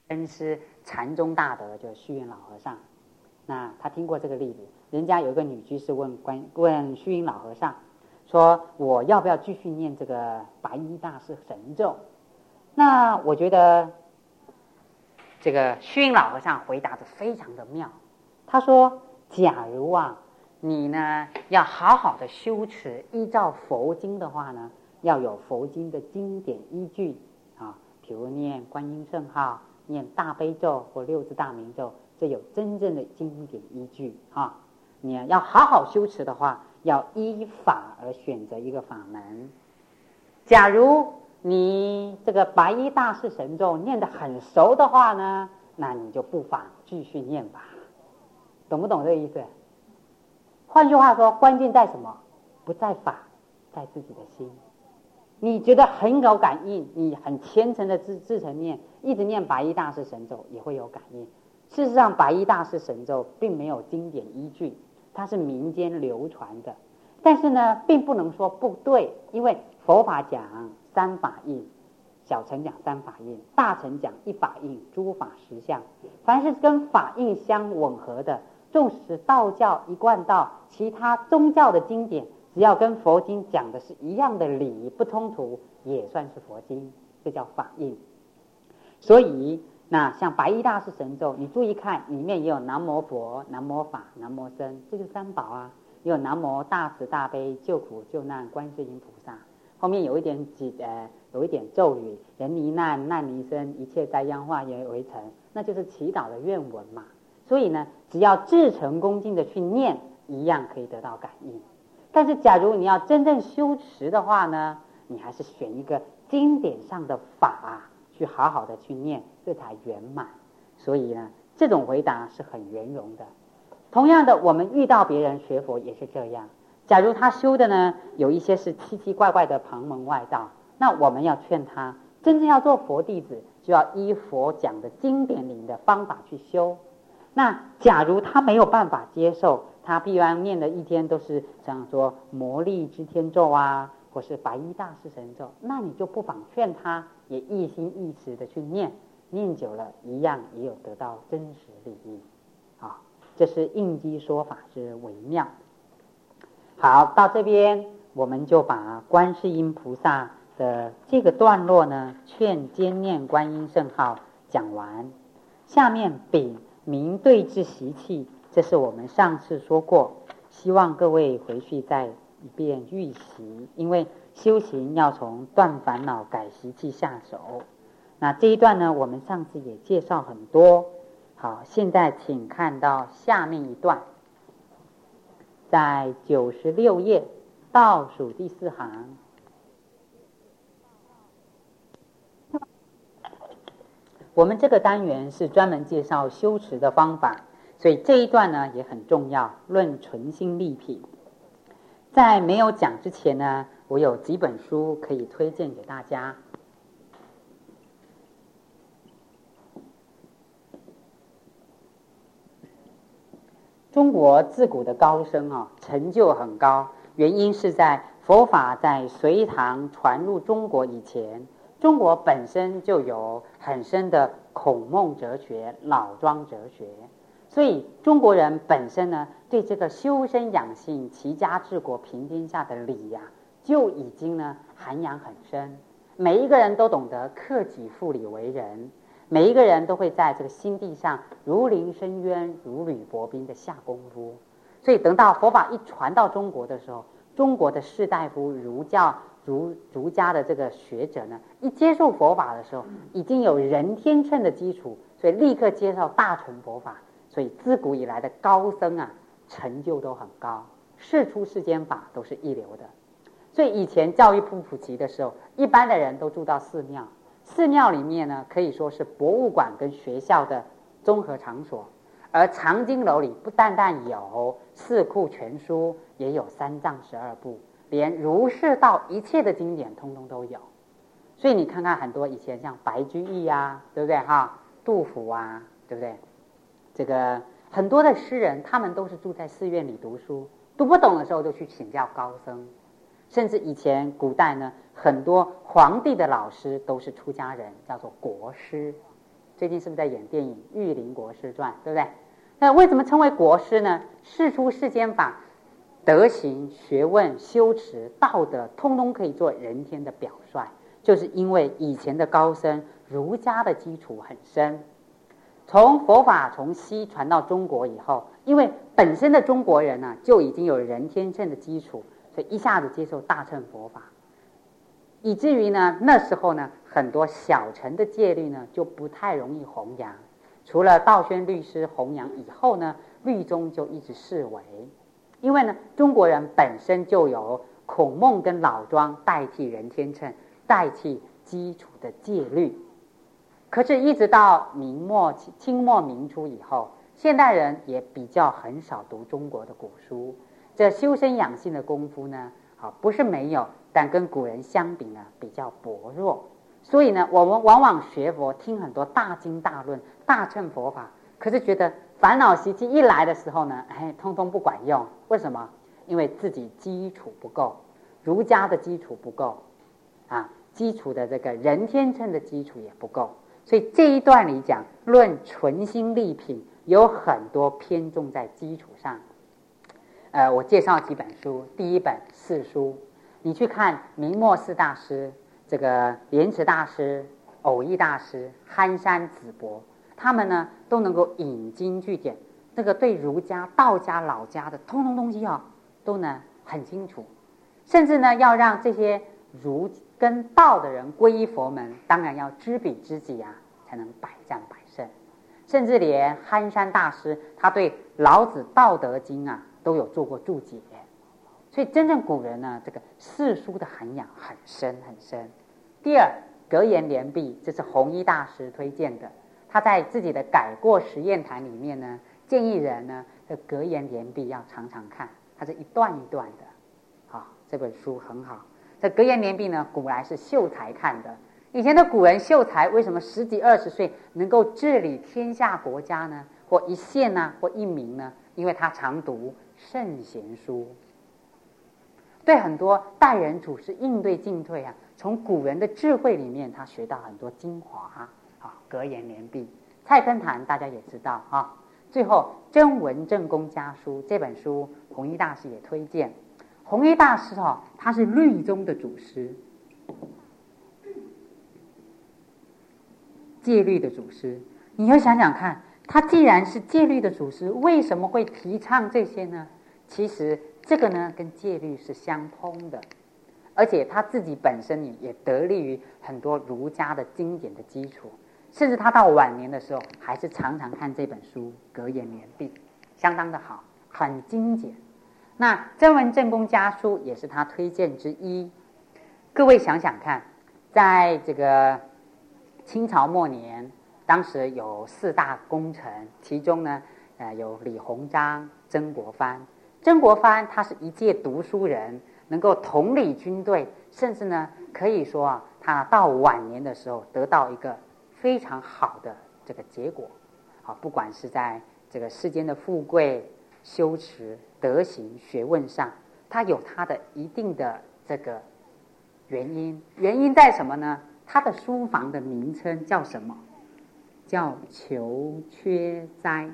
恩师禅宗大德，就是虚云老和尚。那他听过这个例子，人家有一个女居士问虚云老和尚说：“我要不要继续念这个白衣大士神咒？”那我觉得这个虚云老和尚回答的非常的妙。他说：“假如啊，你呢要好好的修持，依照佛经的话呢，要有佛经的经典依据啊，比如念观音圣号、念大悲咒或六字大明咒，这有真正的经典依据啊。你要好好修持的话，要依法而选择一个法门。假如你这个白衣大士神咒念得很熟的话呢，那你就不妨继续念吧。懂不懂这个意思？换句话说，关键在什么？不在法，在自己的心。你觉得很有感应，你很虔诚的自诚念，一直念白衣大士神咒也会有感应。事实上，白衣大士神咒并没有经典依据，它是民间流传的。但是呢，并不能说不对，因为佛法讲三法印，小乘讲三法印，大乘讲一法印，诸法实相。凡是跟法印相吻合的，纵使道教一贯道，其他宗教的经典，只要跟佛经讲的是一样的理，不冲突，也算是佛经，这叫法印。所以那像白衣大士神咒，你注意看，里面也有南无佛、南无法、南无僧，这就是三宝啊。也有南无大慈大悲救苦救难观世音菩萨，后面有一点咒语：人离难，难离身，一切灾殃化为尘，那就是祈祷的愿文嘛。所以呢，只要至诚恭敬的去念，一样可以得到感应。但是假如你要真正修持的话呢，你还是选一个经典上的法去好好的去念，这才圆满。所以呢，这种回答是很圆融的。同样的，我们遇到别人学佛也是这样。假如他修的呢，有一些是奇奇怪怪的旁门外道，那我们要劝他，真正要做佛弟子，就要依佛讲的经典里的方法去修。那假如他没有办法接受，他必然念的一天都是像说魔力之天咒啊，或是白衣大士神咒，那你就不妨劝他也一心一持的去念，念久了一样也有得到真实利益啊。这是应机说法之微妙。好，到这边我们就把观世音菩萨的这个段落呢，劝兼念观音圣号讲完。下面丙明对治习气，这是我们上次说过，希望各位回去再一遍预习，因为修行要从断烦恼改习气下手。那这一段呢，我们上次也介绍很多。好，现在请看到下面一段，在96页倒数第4行。我们这个单元是专门介绍修持的方法，所以这一段呢也很重要，论纯心立品。在没有讲之前呢，我有几本书可以推荐给大家。中国自古的高僧成就很高，原因是在佛法在隋唐传入中国以前，中国本身就有很深的孔孟哲学、老庄哲学，所以中国人本身呢，对这个修身养性、齐家治国平天下的理就已经呢涵养很深。每一个人都懂得克己复礼为人，每一个人都会在这个心地上如临深渊、如履薄冰的下功夫。所以等到佛法一传到中国的时候，中国的士大夫、儒家的这个学者呢，一接受佛法的时候，已经有人天秤的基础，所以立刻接受大乘佛法。所以自古以来的高僧成就都很高，世出世间法都是一流的。所以以前教育不普及的时候，一般的人都住到寺庙，寺庙里面呢可以说是博物馆跟学校的综合场所，而藏经楼里不单单有四库全书，也有三藏12部，连儒释道一切的经典通通都有。所以你看看很多以前像白居易对不对杜甫对不对？这个很多的诗人，他们都是住在寺院里读书，读不懂的时候就去请教高僧。甚至以前古代呢，很多皇帝的老师都是出家人，叫做国师。 最近是不是在演电影《玉林国师传》，对不对？那为什么称为国师呢？世出世间法，德行、学问、修持、道德，通通可以做人天的表率，就是因为以前的高僧儒家的基础很深。从佛法从西传到中国以后，因为本身的中国人呢，就已经有人天乘的基础，所以一下子接受大乘佛法，以至于呢，那时候呢，很多小乘的戒律呢就不太容易弘扬。除了道宣律师弘扬以后呢，律宗就一直视为，因为呢，中国人本身就有孔孟跟老庄代替人天乘，代替基础的戒律。可是，一直到清末明初以后，现代人也比较很少读中国的古书。这修身养性的功夫呢，不是没有，但跟古人相比呢，比较薄弱。所以呢，我们往往学佛，听很多大经大论、大乘佛法，可是觉得烦恼习气一来的时候呢，通通不管用。为什么？因为自己基础不够，儒家的基础不够，基础的这个人天乘的基础也不够。所以这一段里讲论纯心立品，有很多偏重在基础上。我介绍几本书，第一本四书，你去看明末四大师，这个莲池大师、偶益大师、憨山子伯，他们呢都能够引经据典，这个对儒家、道家、老家的通通东西都呢很清楚，甚至呢要让这些儒跟道的人皈依佛门，当然要知彼知己才能百战百胜。甚至连憨山大师，他对老子《道德经》都有做过注解。所以真正古人呢，这个四书的涵养很深很深。第二，格言联璧，这是弘一大师推荐的。他在自己的改过实验谈里面呢，建议人呢，这格言联璧要常常看，它是一段一段的。这本书很好。这格言联璧呢，古来是秀才看的。以前的古人秀才为什么10几20岁能够治理天下国家呢？或一县或一民呢？因为他常读圣贤书，对很多待人处事、应对进退从古人的智慧里面，他学到很多精华。格言联璧。菜根谭大家也知道最后真文正公家书这本书，弘一大师也推荐。弘一大师他是律宗的祖师，戒律的祖师。你要想想看，他既然是戒律的祖师，为什么会提倡这些呢？其实这个呢跟戒律是相通的，而且他自己本身也得力于很多儒家的经典的基础，甚至他到晚年的时候还是常常看这本书格言联璧，相当的好，很精简。那真文正公家书也是他推荐之一。各位想想看，在这个清朝末年，当时有4大功臣，其中呢有李鸿章、曾国藩。曾国藩他是一介读书人，能够统领军队，甚至呢可以说他到晚年的时候得到一个非常好的这个结果。不管是在这个世间的富贵、修持、德行、学问上，他有他的一定的这个原因。原因在什么呢？他的书房的名称叫什么？叫求缺斋。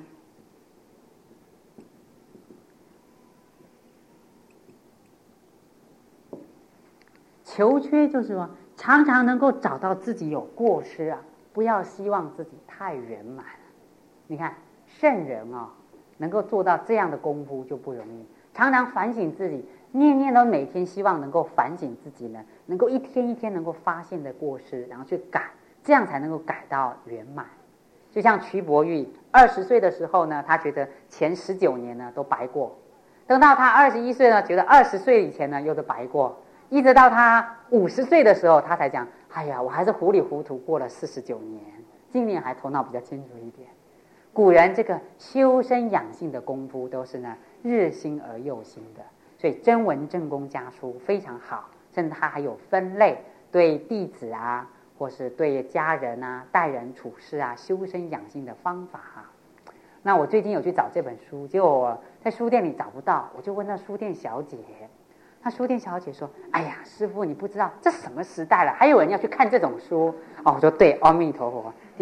求缺就是说，常常能够找到自己有过失不要希望自己太圆满。你看圣人能够做到这样的功夫就不容易，常常反省自己，念念都每天希望能够反省自己呢，能够一天一天能够发现的过失，然后去改，这样才能够改到圆满。就像瞿伯玉20岁的时候呢，他觉得前19年呢都白过，等到他21岁呢，觉得20岁以前呢又是白过，一直到他50岁的时候，他才讲，哎呀，我还是糊里糊涂过了49年，今年还头脑比较清楚一点。古人这个修身养性的功夫都是呢日新而又新的，所以真文正公家书非常好，甚至他还有分类，对弟子或是对家人待人处事修身养性的方法那我最近有去找这本书，结果我在书店里找不到，我就问那书店小姐，那书店小姐说，哎呀，师父你不知道这什么时代了，还有人要去看这种书我说对，阿弥陀佛，的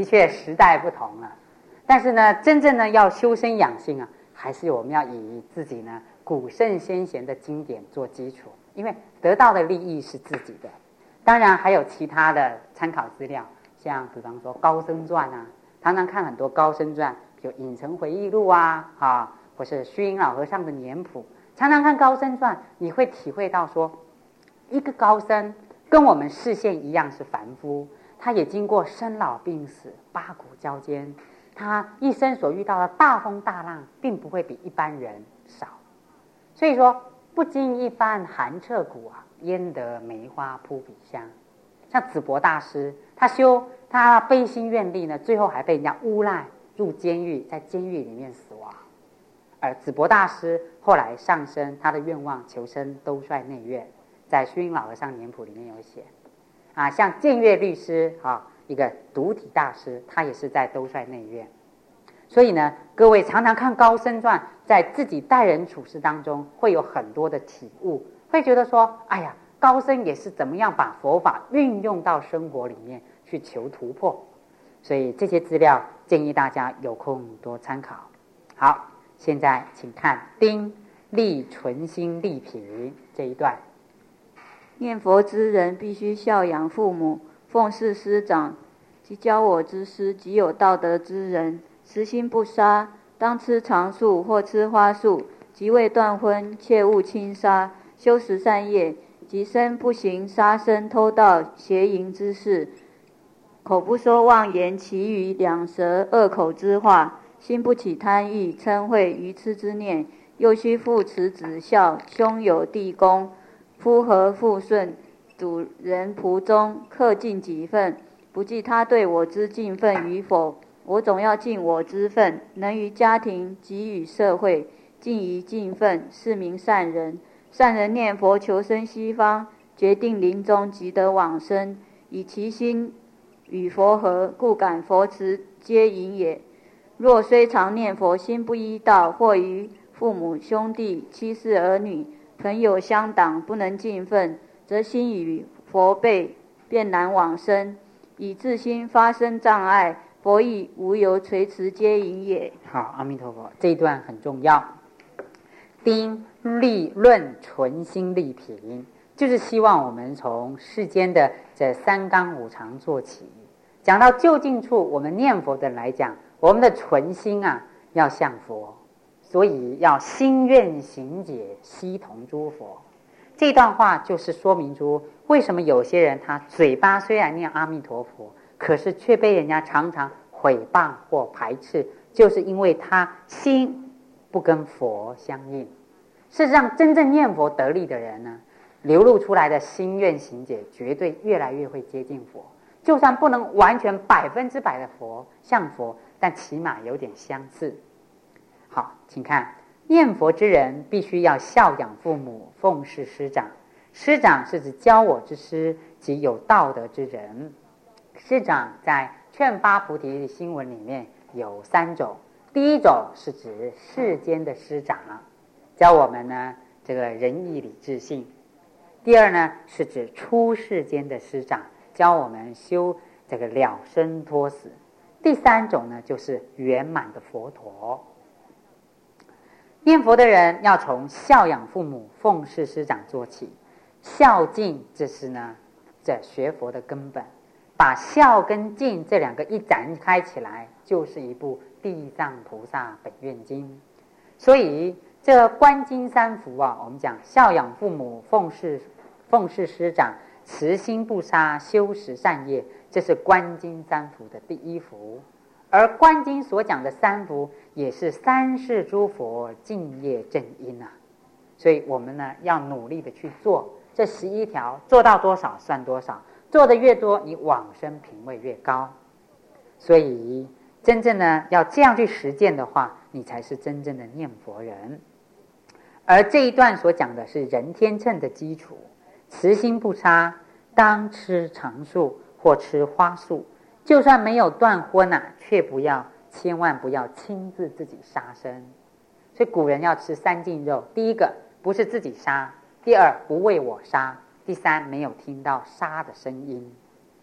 的确时代不同了。但是呢，真正呢要修身养性啊，还是我们要以自己呢古圣先贤的经典做基础，因为得到的利益是自己的。当然还有其他的参考资料，像比方说高僧传啊，常常看很多高僧传，比如影城回忆录啊，或是虚云老和尚的年谱，常常看高僧传，你会体会到说，一个高僧跟我们视线一样是凡夫，他也经过生老病死、八股交煎，他一生所遇到的大风大浪，并不会比一般人少。所以说，不经一番寒彻骨啊，焉得梅花扑鼻香。像紫柏大师，他悲心愿力呢，最后还被人家诬赖入监狱，在监狱里面死亡。而紫柏大师后来上升，他的愿望求生兜率内院，在虚云老和尚年谱里面有写。像建岳律师一个独体大师，他也是在兜率内院。所以呢，各位常常看高僧传，在自己待人处事当中会有很多的体悟，会觉得说，哎呀，高僧也是怎么样把佛法运用到生活里面去求突破。所以这些资料建议大家有空多参考。好，现在请看丁立存心立品这一段。 念佛之人必须孝养父母，奉事师长，及教我之师，及有道德之人，实心不杀，当吃长素或吃花素，即未断荤，切勿轻杀，修十善业，即身不行杀生、偷盗、邪淫之事，口不说妄言、绮语、两舌、恶口之话，心不起贪欲、嗔恚、愚痴之念，又须父慈子孝，兄友弟恭，夫和妇顺，主人仆忠，恪尽己分，不计他对我之尽分与否，我总要尽我之分，能于家庭及与社会尽宜尽分，是名善人。善人念佛求生西方，决定临终即得往生，以其心与佛合，故感佛慈皆隐也。若虽常念佛，心不依道，或于父母兄弟妻室儿女朋友相党不能尽分，则心与佛背，便难往生，以自心发生障碍，佛亦无由垂慈接引也。 好，阿弥陀佛，这一段很重要。丁立论存心立品，就是希望我们从世间的这三纲五常做起，讲到就近处，我们念佛的人来讲，我们的存心要向佛，所以要心愿行解，悉同诸佛。这段话就是说明出为什么有些人他嘴巴虽然念阿弥陀佛，可是却被人家常常毁谤或排斥，就是因为他心不跟佛相应。事实上，真正念佛得力的人呢，流露出来的心愿行解绝对越来越会接近佛，就算不能完全100%的佛像佛，但起码有点相似。好，请看，念佛之人必须要孝养父母，奉事师长。师长是指教我之师及有道德之人。师长在劝发菩提心文里面有3种，第一种是指世间的师长，教我们呢这个仁义礼智信。第二呢是指出世间的师长，教我们修这个了生脱死。第3种呢就是圆满的佛陀。念佛的人要从孝养父母、奉事师长做起，孝敬这是呢这学佛的根本。把孝跟敬这2个一展开起来，就是一部地藏菩萨本愿经。所以这观经3福我们讲孝养父母、奉事师长、慈心不杀、修十善业，这是观经3福的第1福。而观经所讲的3福，也是三世诸佛敬业正因所以我们呢要努力的去做这11条，做到多少算多少，做的越多，你往生品位越高。所以真正呢要这样去实践的话，你才是真正的念佛人。而这一段所讲的是人天秤的基础，慈心不杀，当吃长素或吃花素，就算没有断荤却千万不要亲自自己杀生。所以古人要吃3净肉，第一个不是自己杀，第2不为我杀，第3没有听到杀的声音。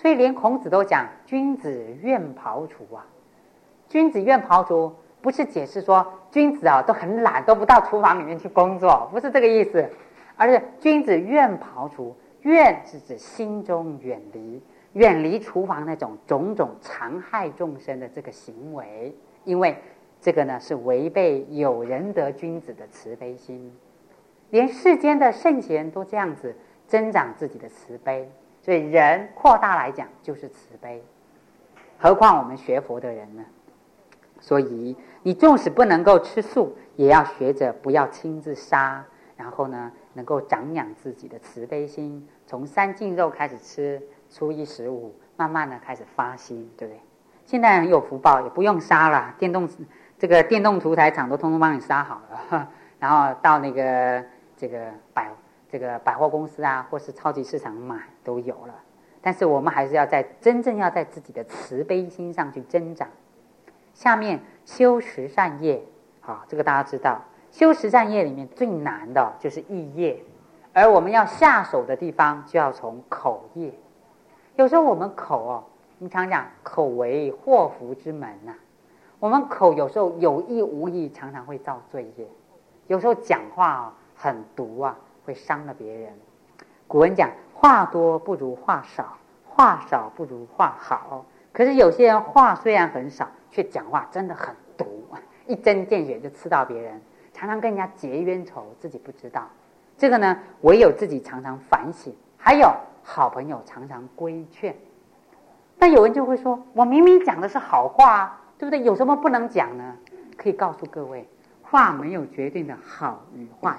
所以连孔子都讲君子愿庖厨啊。君子愿庖厨不是解释说君子都很懒，都不到厨房里面去工作，不是这个意思，而是君子愿庖厨。愿是指心中远离厨房那种种种残害众生的这个行为，因为这个呢是违背有仁德君子的慈悲心。连世间的圣贤都这样子增长自己的慈悲，所以人扩大来讲就是慈悲，何况我们学佛的人呢？所以你纵使不能够吃素，也要学着不要亲自杀，然后呢能够长养自己的慈悲心，从三净肉开始吃，初一十五慢慢的开始发心，对不对？现在很有福报，也不用杀了，电动屠宰场都通通帮你杀好了，然后到那个百货公司啊，或是超级市场买都有了。但是我们还是真正要在自己的慈悲心上去增长。下面修十善业，这个大家知道，修十善业里面最难的就是意业，而我们要下手的地方就要从口业。有时候我们口我们常讲口为祸福之门啊，我们口有时候有意无意常常会造罪业，有时候讲话很毒啊，会伤了别人。古人讲话多不如话少，话少不如话好。可是有些人话虽然很少，却讲话真的很毒，一针见血就刺到别人，常常跟人家结冤仇，自己不知道。这个呢，唯有自己常常反省，还有好朋友常常规劝。但有人就会说，我明明讲的是好话啊，对不对？有什么不能讲呢？可以告诉各位，话没有决定的好与坏，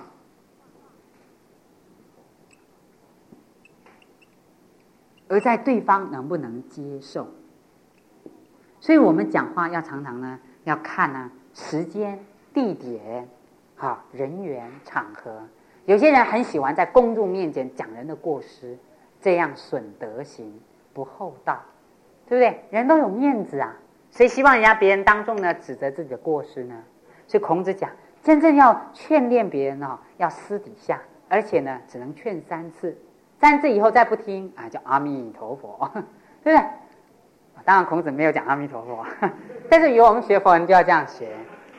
而在对方能不能接受。所以我们讲话要常常呢，要看呢时间、地点、人员、场合。有些人很喜欢在公众面前讲人的过失，这样损德行，不厚道，对不对？人都有面子啊，谁希望人家别人当众呢指责自己的过失呢？所以孔子讲，真正要劝练别人要私底下，而且呢只能劝3次，3次以后再不听叫阿弥陀佛，对不对？当然孔子没有讲阿弥陀佛，但是以后我们学佛人就要这样学。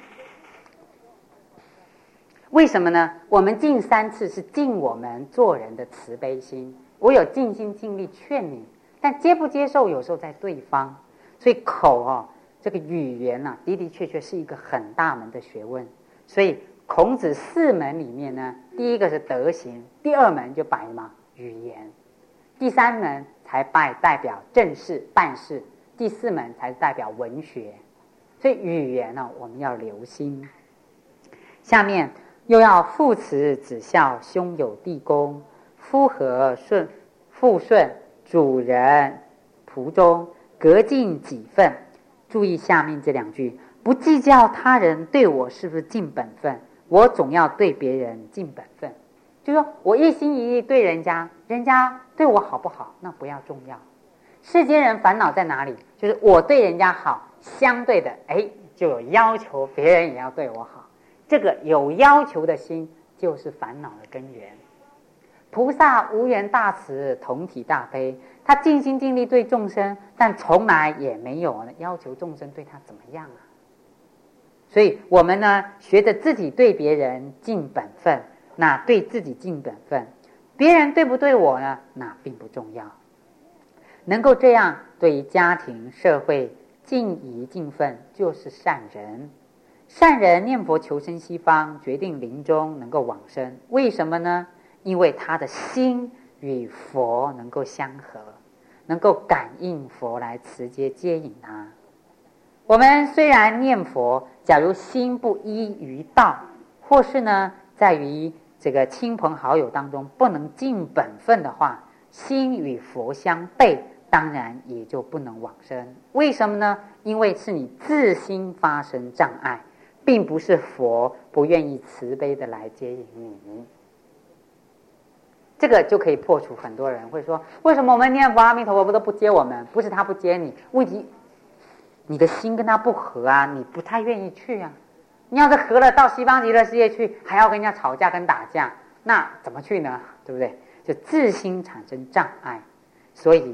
为什么呢？我们尽3次是尽我们做人的慈悲心，我有尽心尽力劝你，但接不接受有时候在对方。所以口这个语言的的确确是一个很大门的学问。所以孔子4门里面呢，第一个是德行，第2门就摆什么语言，第3门才代表正事办事，第4门才代表文学。所以语言我们要留心。下面又要父慈子孝，兄友弟恭，夫和妇顺，主人仆忠，各尽己分。注意下面这2句，不计较他人对我是不是尽本分，我总要对别人尽本分。就是说我一心一意对人家，人家对我好不好那不要重要。世间人烦恼在哪里？就是我对人家好，相对的就有要求别人也要对我好。这个有要求的心就是烦恼的根源。菩萨无缘大慈，同体大悲，他尽心尽力对众生，但从来也没有要求众生对他怎么样啊。所以我们呢，学着自己对别人尽本分，那对自己尽本分，别人对不对我呢，那并不重要。能够这样对于家庭社会尽宜尽分，就是善人。善人念佛求生西方，决定临终能够往生。为什么呢？因为他的心与佛能够相合，能够感应佛来直接接引他。我们虽然念佛，假如心不依于道，或是呢在于这个亲朋好友当中不能尽本分的话，心与佛相悖，当然也就不能往生。为什么呢？因为是你自心发生障碍，并不是佛不愿意慈悲的来接引你。这个就可以破除很多人会说，为什么我们念佛阿弥陀佛都不接我们？不是他不接你，问题你的心跟他不合啊，你不太愿意去啊。你要是合了到西方极乐世界去，还要跟人家吵架跟打架，那怎么去呢？对不对？就自心产生障碍。所以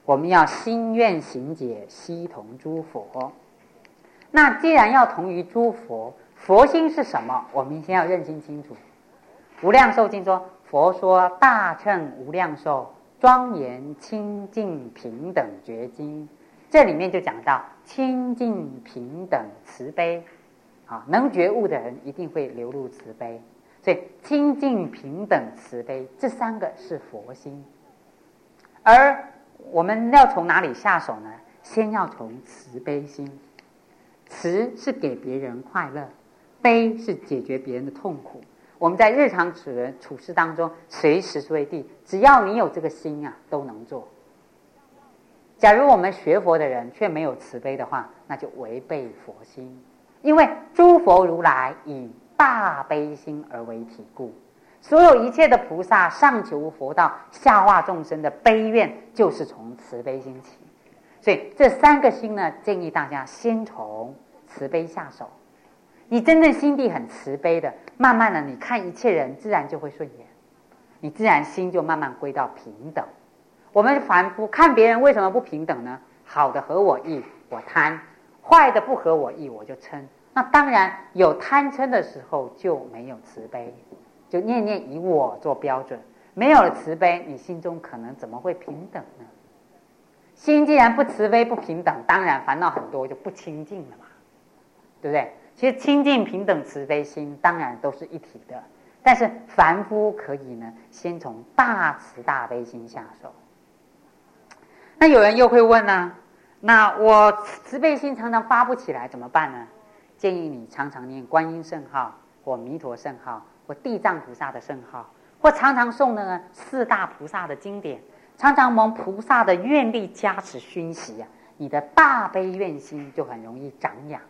我们要心愿行解，悉同诸佛。那既然要同于诸佛，佛心是什么？我们先要认清楚。无量寿经说，佛说大乘无量寿，庄严清净平等觉经。这里面就讲到清净平等慈悲能觉悟的人一定会流露慈悲，所以清净平等慈悲这三个是佛心。而我们要从哪里下手呢？先要从慈悲心。慈是给别人快乐，悲是解决别人的痛苦。我们在日常处事当中，随时随地，只要你有这个心都能做。假如我们学佛的人却没有慈悲的话，那就违背佛心。因为诸佛如来以大悲心而为体故，所有一切的菩萨上求佛道，下化众生的悲愿，就是从慈悲心起。所以这三个心呢，建议大家先从慈悲下手。你真正心地很慈悲的，慢慢的你看一切人自然就会顺眼，你自然心就慢慢归到平等。我们凡夫看别人为什么不平等呢？好的合我意我贪，坏的不合我意我就嗔。那当然有贪嗔的时候就没有慈悲，就念念以我做标准。没有了慈悲，你心中可能怎么会平等呢？心既然不慈悲不平等，当然烦恼很多，就不清净了嘛，对不对？其实清净平等慈悲心当然都是一体的，但是凡夫可以呢，先从大慈大悲心下手。那有人又会问呢，那我慈悲心常常发不起来怎么办呢？建议你常常念观音圣号或弥陀圣号或地藏菩萨的圣号，或常常诵那个四大菩萨的经典，常常蒙菩萨的愿力加持熏习你的大悲愿心就很容易长养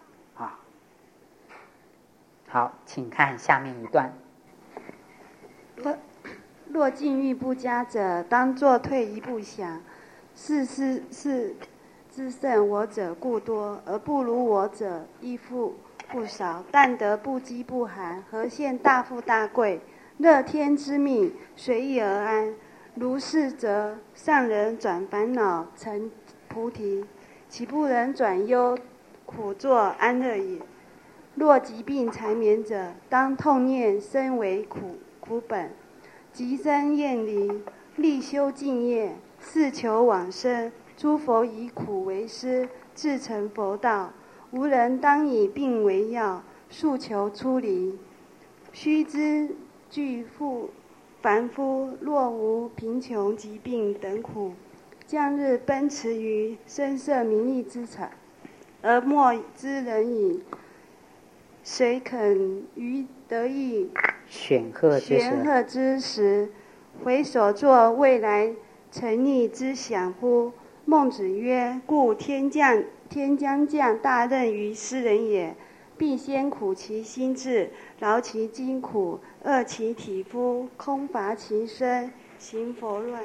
好，请看下面一段。 若境遇不佳者，当作退一步想，是自胜我者故多，而不如我者亦复不少。但得不饥不寒，何现大富大贵？乐天之命，随意而安。如是则上人转烦恼成菩提，岂不能转忧苦作安乐也？若疾病缠绵者，当痛念身为苦本，即生厌离，力修净业，是求往生。诸佛以苦为师，自成佛道。无人当以病为药，速求出离。须知具复凡夫，若无贫穷疾病等苦，将日奔驰于声色名利之产，而莫知人矣。谁肯于得意显赫之时，回首作未来成立之想乎？孟子曰：故天将降大任于斯人也，必先苦其心志，劳其筋骨，饿其体肤，空乏其身，行佛乱。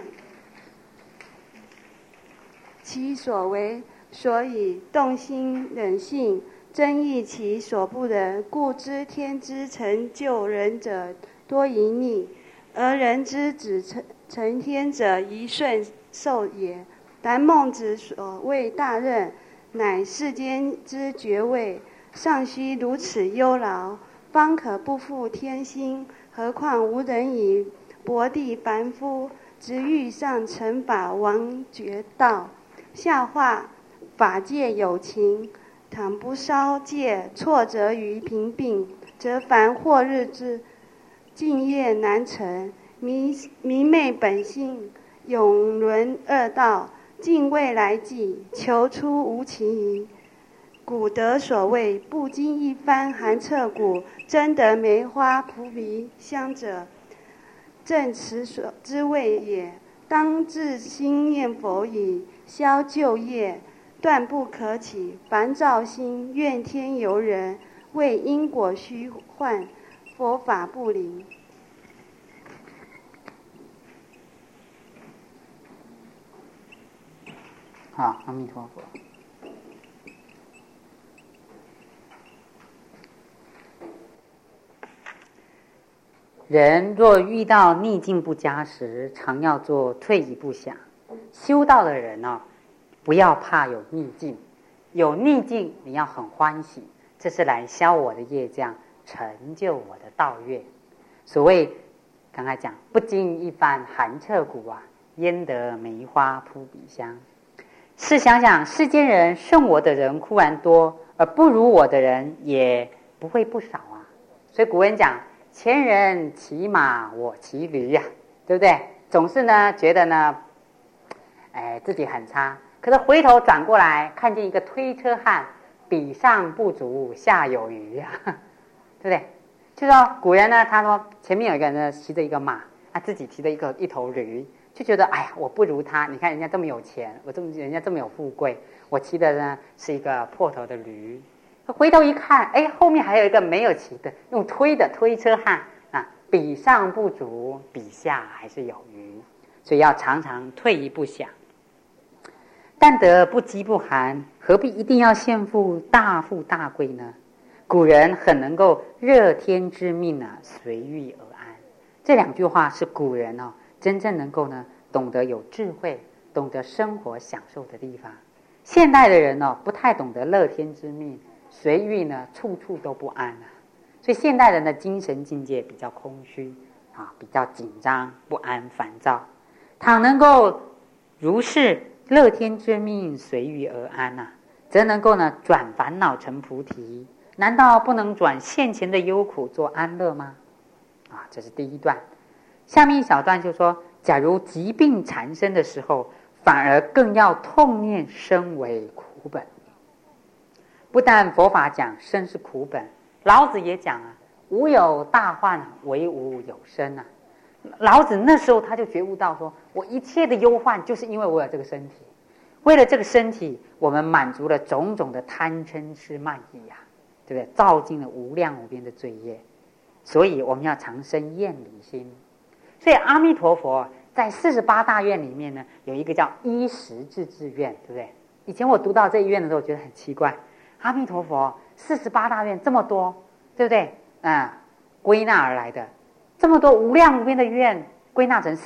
其所为所以动心忍性，增益其所不能，故知天之成就人者多淫逆，而人之子成天者一顺受也。但孟子所谓大任，乃世间之爵位，尚须如此忧劳，方可不负天心。何况无人以薄地凡夫，直欲上乘法王觉道，下化法界有情。倘不稍戒挫折于贫病，则凡或日之敬业难成，迷昧本性，永沦恶道，尽未来际，求出无其疑。古德所谓不经一番寒彻骨，真得梅花扑鼻香者，正此所之谓也。当自心念佛以消旧业，断不可起烦躁心，怨天尤人，为因果虚幻，佛法不灵。 好，阿弥陀佛。人若遇到逆境不佳时，常要做退一步想， 修道的人呢，不要怕有逆境，有逆境你要很欢喜，这是来消我的业障，成就我的道业。所谓刚才讲，不经一番寒彻骨啊，焉得梅花扑鼻香。试想想，世间人胜我的人忽然多，而不如我的人也不会不少啊。所以古人讲，前人骑马，我骑驴呀，对不对？总是呢觉得呢，自己很差，可是回头转过来看见一个推车汉，比上不足，下有余呀，对不对？就说古人呢，他说前面有一个人呢骑着一个马，自己骑着一头驴，就觉得哎呀，我不如他。你看人家这么有钱，人家这么有富贵，我骑的呢是一个破头的驴。回头一看，后面还有一个没有骑的，用推的推车汉啊，比上不足，比下还是有余。所以要常常退一步想，但得不饥不寒，何必一定要献富大富大贵呢？古人很能够乐天知命啊，随遇而安。这两句话是古人真正能够呢懂得有智慧，懂得生活享受的地方。现代的人不太懂得乐天知命，随遇呢处处都不安啊。所以现代人的精神境界比较空虚啊，比较紧张不安烦躁。倘能够如是乐天知命，随遇而安啊，则能够呢转烦恼成菩提。难道不能转现前的忧苦做安乐吗？这是第一段。下面一小段就说，假如疾病缠身的时候，反而更要痛念生为苦本。不但佛法讲生是苦本，老子也讲无有大患，唯无有生啊。老子那时候他就觉悟到说，我一切的忧患就是因为我有这个身体，为了这个身体，我们满足了种种的贪嗔痴慢疑啊，对不对？造尽了无量无边的罪业，所以我们要常生厌离心。所以阿弥陀佛在48大愿里面呢，有一个叫衣食自治愿，对不对？以前我读到这一愿的时候，我觉得很奇怪，阿弥陀佛48大愿这么多，对不对？归纳而来的这么多无量无边的愿，归纳成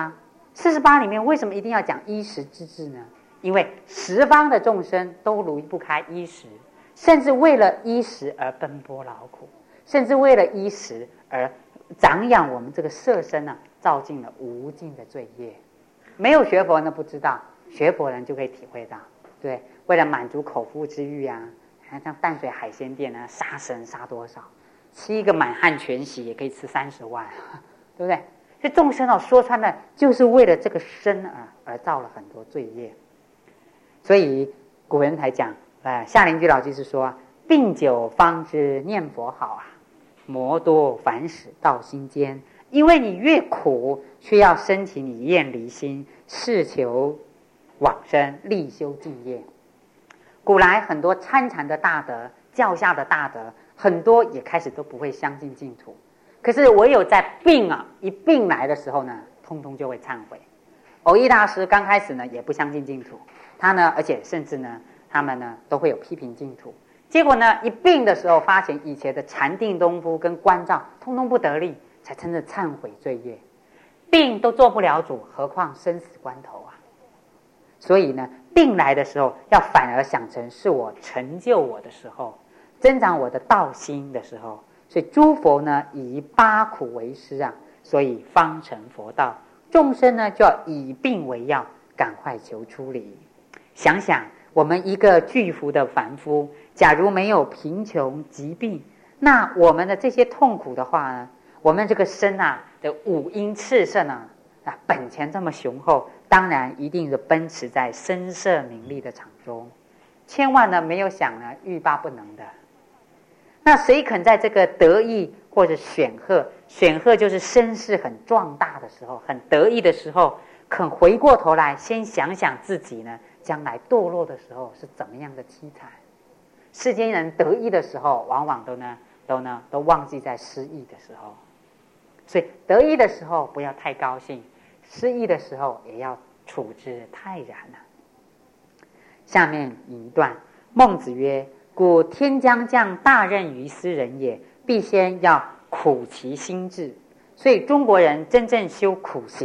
48里面为什么一定要讲衣食自治呢？因为十方的众生都离不开衣食，甚至为了衣食而奔波劳苦，甚至为了衣食而长养我们这个色身造尽了无尽的罪业。没有学佛呢不知道，学佛人就可以体会到，对，为了满足口腹之欲像淡水海鲜店杀生杀多少，吃一个满汉全席也可以吃30万，对不对？所以众生说穿了就是为了这个身而造了很多罪业。所以古人才讲，夏灵居老居士说，病久方知念佛好魔多烦使到心间。因为你越苦，却要升起你厌离心，誓求往生，力修净业。古来很多参禅的大德，教下的大德，很多也开始都不会相信净土，可是唯有在一病来的时候呢，通通就会忏悔。藕益大师刚开始呢也不相信净土，他呢而且甚至呢他们呢都会有批评净土，结果呢一病的时候发现以前的禅定功夫跟关照通通不得力，才真的忏悔罪业。病都做不了主，何况生死关头所以呢病来的时候要反而想成是我成就我的时候，增长我的道心的时候。所以诸佛呢以8苦为师所以方成佛道。众生呢就要以病为药，赶快求出离。想想我们一个巨幅的凡夫，假如没有贫穷疾病，那我们的这些痛苦的话呢，我们这个身的五阴炽盛本钱这么雄厚，当然一定是奔驰在声色名利的场中，千万呢没有想呢欲罢不能的。那谁肯在这个得意或者显赫就是声势很壮大的时候，很得意的时候，肯回过头来先想想自己呢将来堕落的时候是怎么样的凄惨。世间人得意的时候往往都忘记在失意的时候，所以得意的时候不要太高兴，失意的时候也要处之泰然下面一段，孟子曰，故天将降大任于斯人也，必先要苦其心志。所以中国人真正修苦行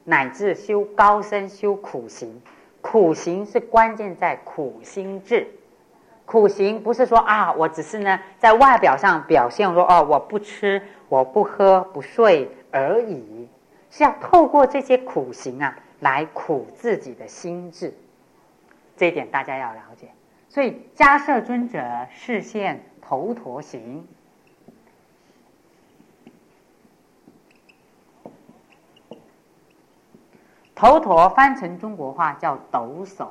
乃至修高深修苦行。苦行是关键在苦心志。苦行不是说啊，我只是呢在外表上表现说哦，我不吃我不喝不睡而已，是要透过这些苦行啊来苦自己的心智。这一点大家要了解。所以迦摄尊者示现头陀行。头陀翻成中国话叫抖擞。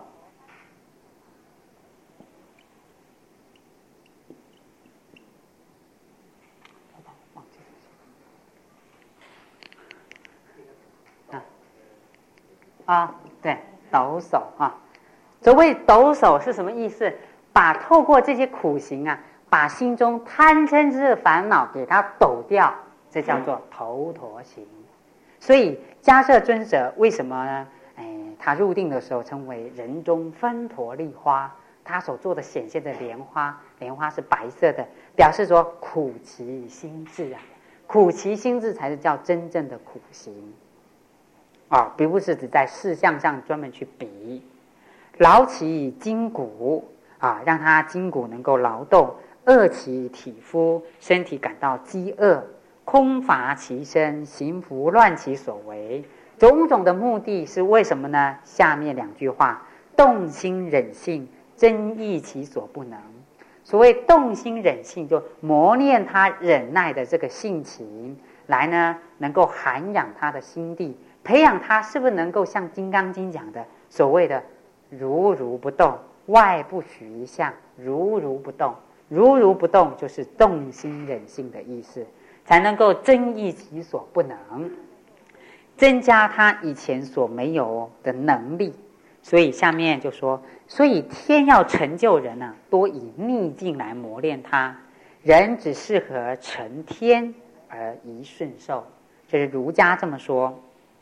对，抖擞啊。所谓抖擞是什么意思？把透过这些苦行啊，把心中贪嗔痴的烦恼给它抖掉，这叫做头陀行。所以迦摄尊者为什么呢？他入定的时候称为人中分陀利花，他所做的显现的莲花，莲花是白色的，表示说苦其心志啊，苦其心志才是叫真正的苦行啊，并不是只在事项上专门去比。劳其筋骨啊，让他筋骨能够劳动；饿其体肤，身体感到饥饿；空乏其身，行拂乱其所为。种种的目的是为什么呢？下面两句话：动心忍性，增益其所不能。所谓动心忍性，就磨练他忍耐的这个性情，来呢能够涵养他的心地，培养他是不是能够像《金刚经》讲的所谓的如如不动，外不许一相，如如不动。如如不动就是动心忍性的意思，才能够增益其所不能，增加他以前所没有的能力。所以下面就说，所以天要成就人啊，多以逆境来磨练他，人只适合成天而宜顺受，这是儒家这么说。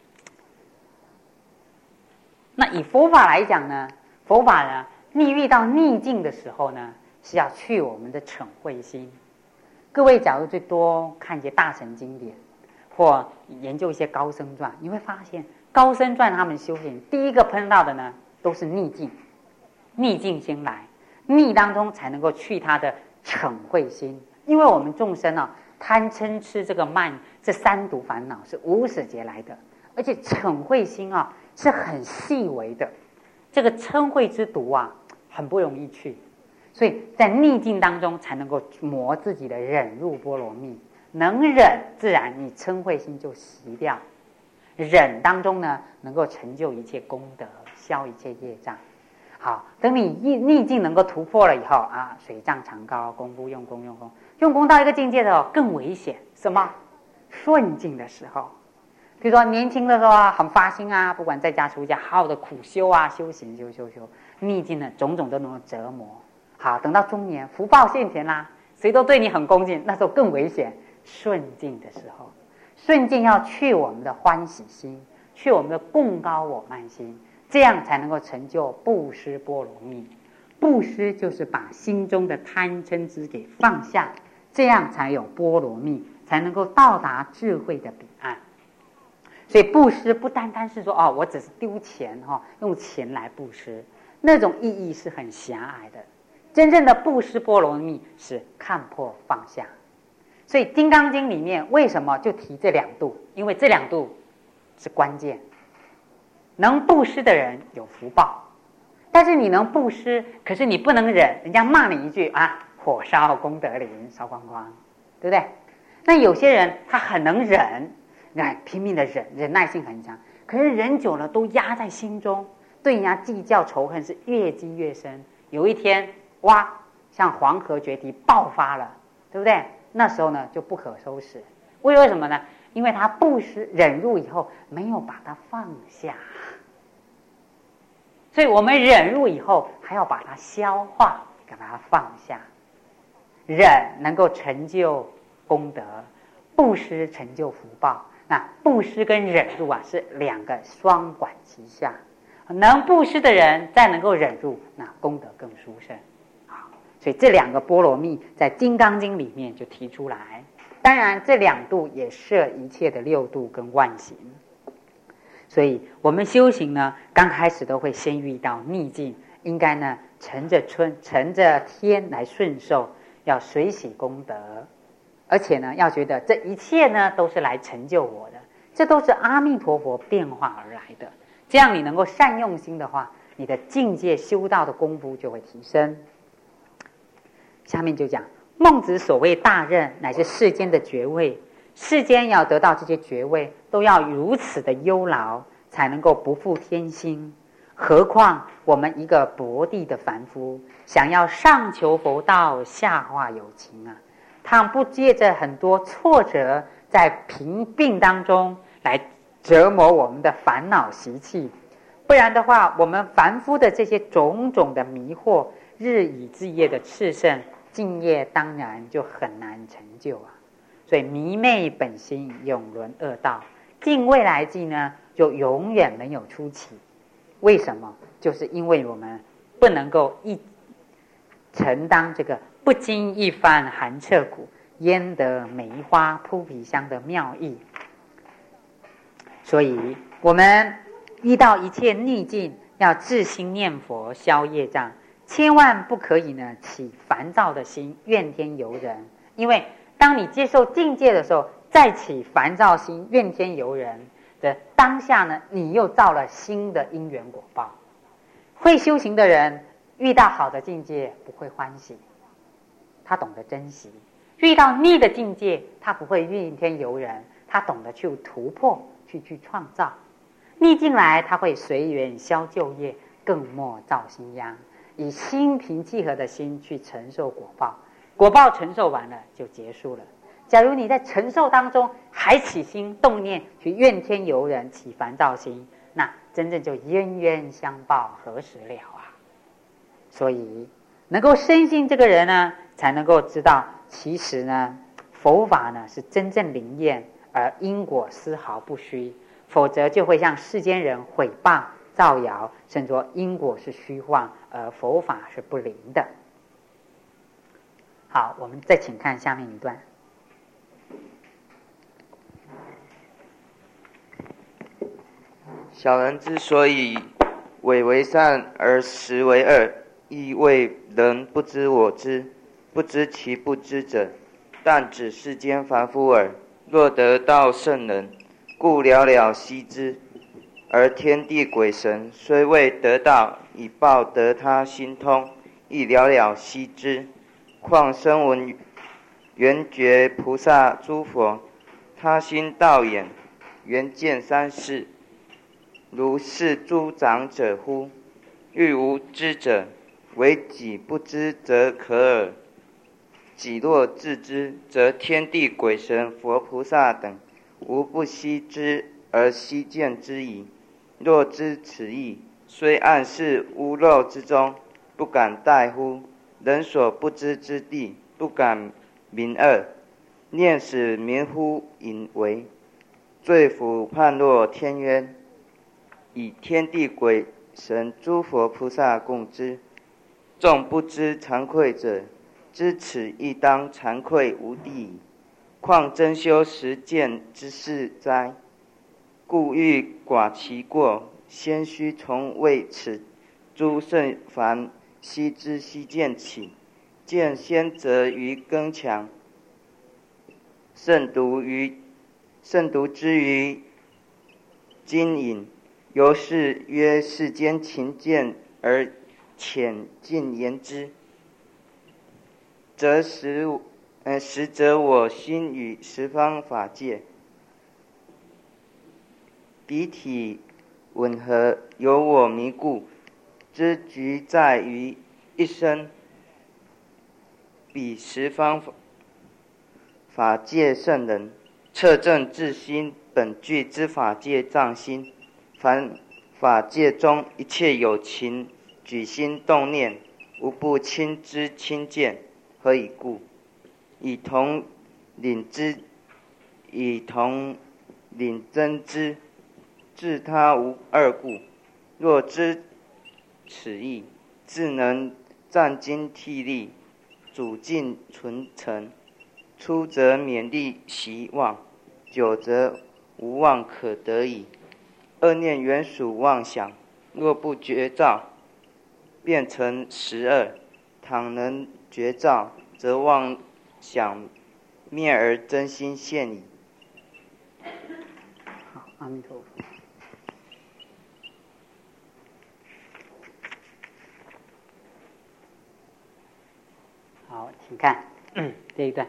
那以佛法来讲呢，佛法呢遇到逆境的时候呢，是要去我们的嗔恚心。各位假如最多看一些大乘经典，或研究一些高僧传，你会发现高僧传他们修行第一个碰到的呢都是逆境，逆境先来，逆当中才能够去他的嗔恚心。因为我们众生啊，贪嗔痴这个慢，这三毒烦恼是无始劫来的，而且嗔恚心啊是很细微的，这个嗔恚之毒啊很不容易去，所以在逆境当中才能够磨自己的忍辱波罗蜜。能忍，自然你嗔恚心就熄掉。忍当中呢，能够成就一切功德，消一切业障。好，等你逆境能够突破了以后啊，水涨船高，功夫用功，用功到一个境界的时候更危险。什么？顺境的时候，比如说年轻的时候啊，很发心啊，不管在家出家，好好的苦修啊，修行修。逆境呢，种种都能够折磨。好，等到中年，福报现前啦，谁都对你很恭敬，那时候更危险。顺境的时候，顺境要去我们的欢喜心，去我们的共高我慢心，这样才能够成就布施波罗蜜。布施就是把心中的贪嗔痴给放下，这样才有波罗蜜，才能够到达智慧的彼岸。所以布施不单单是说哦，我只是丢钱用钱来布施，那种意义是很狭隘的。真正的布施波罗蜜是看破放下。所以《金刚经》里面为什么就提这两度？因为这两度是关键。能布施的人有福报，但是你能布施，可是你不能忍，人家骂你一句啊，火烧功德林，烧光光，对不对？那有些人他很能忍，拼命的忍，忍耐性很强，可是忍久了都压在心中，对人家计较仇恨是越积越深。有一天哇，像黄河决堤爆发了，对不对？那时候呢就不可收拾。为什么呢？因为他布施忍辱以后没有把它放下，所以我们忍辱以后还要把它消化，把它放下。忍能够成就功德，布施成就福报。那布施跟忍辱啊是两个双管齐下，能布施的人再能够忍辱，那功德更殊胜。所以这两个波罗蜜在《金刚经》里面就提出来。当然这两度也摄一切的六度跟万行。 所以我们修行呢，刚开始都会先遇到逆境，应该呢乘着天来顺受，要随喜功德，而且呢要觉得这一切呢都是来成就我的，这都是阿弥陀佛变化而来的。这样你能够善用心的话，你的境界修道的功夫就会提升。下面就讲孟子所谓大任，乃是世间的爵位。世间要得到这些爵位，都要如此的忧劳，才能够不负天心。何况我们一个薄地的凡夫，想要上求佛道，下化有情啊，倘不借着很多挫折，在贫病当中来折磨我们的烦恼习气，不然的话，我们凡夫的这些种种的迷惑，日以继夜的炽盛，敬业当然就很难成就啊。所以迷昧本心，永沦恶道，敬未来际呢，就永远没有出期。为什么？就是因为我们不能够承当这个不经一番寒彻骨，焉得梅花扑鼻香的妙意。所以我们遇到一切逆境，要自心念佛消业障，千万不可以呢起烦躁的心，怨天尤人。因为当你接受境界的时候，再起烦躁心，怨天尤人的当下呢，你又造了新的因缘果报。会修行的人遇到好的境界不会欢喜，他懂得珍惜；遇到逆的境界，他不会怨天尤人，他懂得去突破，去创造。逆境来，他会随缘消旧业，更莫造新殃，以心平气和的心去承受果报。果报承受完了就结束了。假如你在承受当中还起心动念去怨天尤人，起烦躁心，那真正就冤冤相报，何时了啊？所以能够深信这个人呢，才能够知道其实呢佛法呢是真正灵验，而因果丝毫不虚，否则就会向世间人毁谤造谣，甚至说因果是虚幻，而佛法是不灵的。好，我们再请看下面一段。 小人之所以伪为善而实为恶，亦为人不知我知，不知其不知者，但指世间凡夫耳。若得道圣人，故了了悉之；而天地鬼神虽未得道，以报得他心通，亦了了悉之。况声闻缘觉菩萨诸佛，他心道眼，缘见三世，如是诸长者乎？欲无知者，唯己不知则可耳。己若自知，则天地鬼神佛菩萨等，无不悉知而悉见之矣。若知此意，虽暗示污漏之中，不敢怠乎？人所不知之地，不敢明恶，念使民乎隐为，罪ful判若天渊，以天地鬼神诸佛菩萨共知。众不知惭愧者，知此亦当惭愧无地矣。况真修实践之事哉？故欲寡其过，先须从为此诸圣凡悉知悉见起，见先则于更强，慎独之于精隐。由是曰世间勤见而浅近言之，则实则我心与十方法界彼体吻合，有我迷故。之局在于一生，彼十方法界圣人，彻证自心本具之法界藏心。凡法界中一切有情举心动念，无不亲知亲见。何以故？以同领真之，自他无二故。若知此意，自能战精惕力，主尽纯诚。初则勉励习妄，久则无妄可得矣。 恶念原属妄想，若不觉照，变成12；倘能觉照，则妄想灭而真心现矣。 好，阿弥陀佛。好，请看这一段。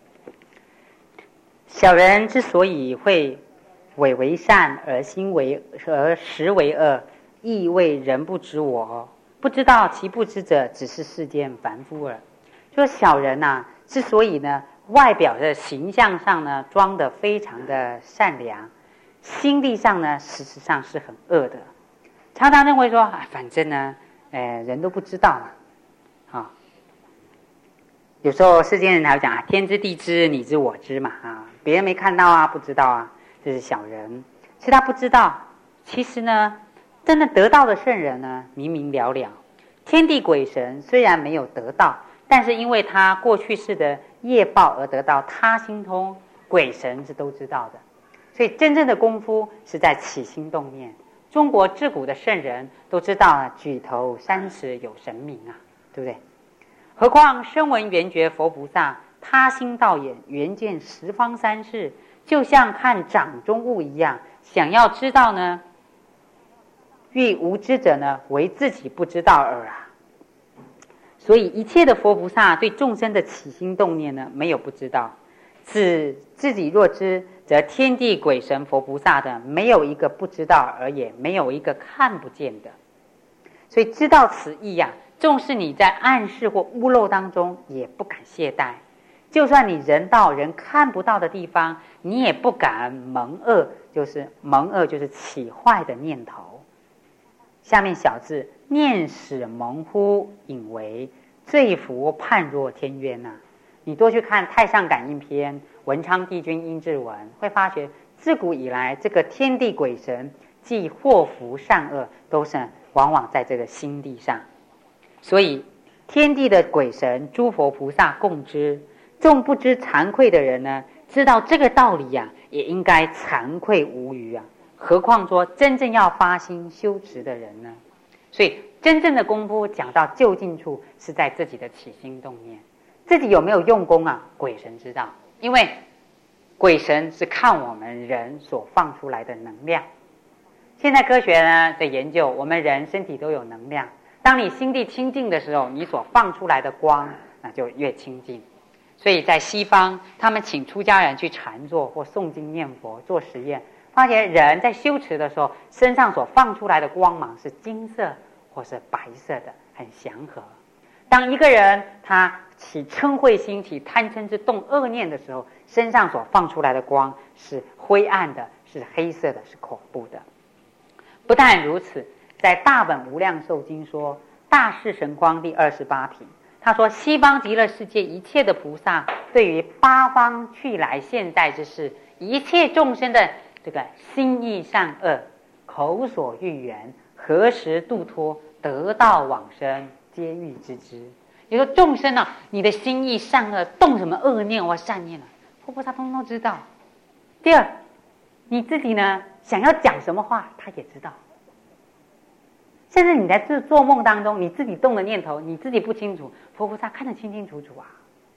小人之所以会伪为善而实为恶，亦为人不知我，不知道其不知者，只是世间凡夫耳。就说小人啊，之所以呢，外表的形象上呢，装得非常的善良，心地上呢，事实上是很恶的。常常认为说，反正呢，人都不知道嘛，啊。有时候世间人还会讲天知地知，你知我知嘛，别人没看到啊，不知道啊，这是小人。其实他不知道，其实呢，真的得道的圣人呢，明明了了。天地鬼神虽然没有得道，但是因为他过去世的业报而得到他心通，鬼神是都知道的。所以真正的功夫是在起心动念。中国自古的圣人都知道举头三尺有神明啊，对不对？何况声闻缘觉佛菩萨，他心道眼，缘见十方三世，就像看掌中物一样，想要知道呢，欲无知者呢，为自己不知道耳啊。所以一切的佛菩萨对众生的起心动念呢，没有不知道。自己若知，则天地鬼神佛菩萨的没有一个不知道，而也没有一个看不见的。所以知道此意啊，纵使你在暗示或屋漏当中，也不敢懈怠。就算你人到人看不到的地方，你也不敢蒙恶，就是起坏的念头。下面小字，念使蒙乎隐为，罪福判若天渊啊。你多去看《太上感应篇》文昌帝君阴骘文，会发觉自古以来，这个天地鬼神既祸福善恶，都是往往在这个心地上。所以天地的鬼神诸佛菩萨共知，纵不知惭愧的人呢，知道这个道理啊，也应该惭愧无余啊。何况说真正要发心修持的人呢？所以真正的功夫讲到究竟处，是在自己的起心动念。自己有没有用功啊？鬼神知道，因为鬼神是看我们人所放出来的能量。现在科学呢的研究，我们人身体都有能量。当你心地清净的时候，你所放出来的光，那就越清净。所以在西方，他们请出家人去禅坐或诵经念佛做实验，发现人在修持的时候，身上所放出来的光芒是金色或是白色的，很祥和。当一个人他起嗔恚心、起贪嗔之动恶念的时候，身上所放出来的光是灰暗的，是黑色的，是恐怖的。不但如此，在大本无量寿经说大士神光第28品，他说西方极乐世界一切的菩萨，对于八方去来现在之事，一切众生的这个心意善恶、口所欲言，何时度脱，得道往生，皆欲知之。也说众生啊，你的心意善恶，动什么恶念或善念啊，佛菩萨通通知道。第二，你自己呢想要讲什么话，他也知道。甚至你在做梦当中，你自己动的念头，你自己不清楚，佛菩萨看得清清楚楚啊。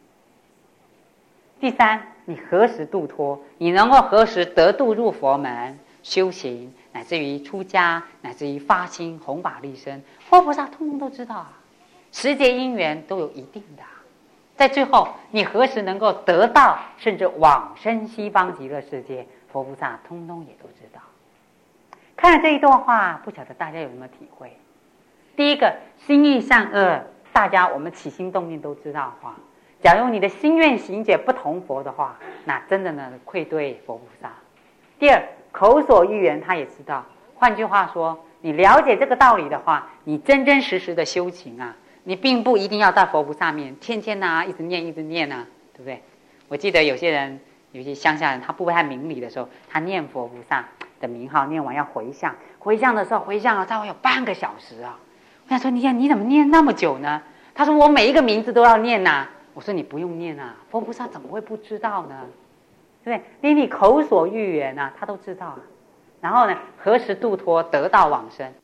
第三，你何时度脱，你能够何时得度入佛门修行，乃至于出家，乃至于发心弘法利生，佛菩萨通通都知道啊。时节因缘都有一定的。在最后，你何时能够得到，甚至往生西方极乐世界，佛菩萨通通也都知道。看了这一段话，不晓得大家有什么体会？第一个，心意善恶，大家我们起心动念都知道的话，假如你的心愿行解不同佛的话，那真的呢愧对佛菩萨。第二，口所欲言他也知道。换句话说，你了解这个道理的话，你真真实实的修行啊，你并不一定要到佛菩萨面天天啊一直念啊，对不对？我记得有些人，有些乡下人，他不太明理的时候，他念佛菩萨的名号，念完要回向，回向的时候他会有半个小时啊。我想说，你怎么念那么久呢？他说我每一个名字都要念啊。我说你不用念啊，佛菩萨怎么会不知道呢？对不对？连你口所欲言啊，他都知道啊。 然后呢，何时度脱得到往生？